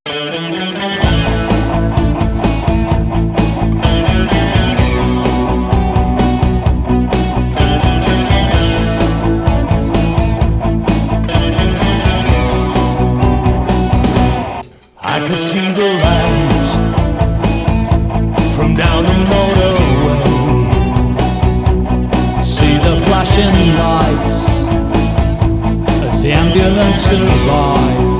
I could see the lights from down the motorway, see the flashing lights as the ambulance arrived.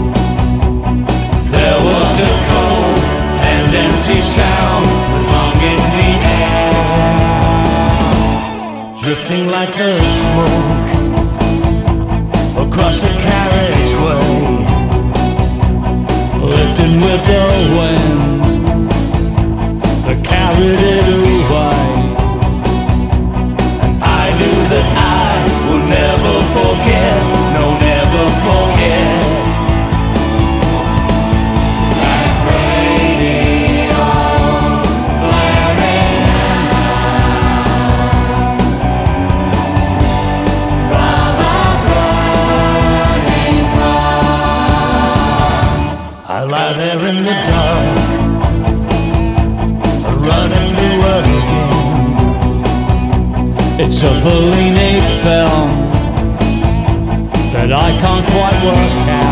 There was a cold and empty sound that hung in the air, drifting like the smoke across the carriageway, lifting with the wind that carried it away. And I knew that I would never forget, no, never forget that radio blaring from a burning car. I lie there in the dark, running through again. It's a Fellini film that I can't quite work out.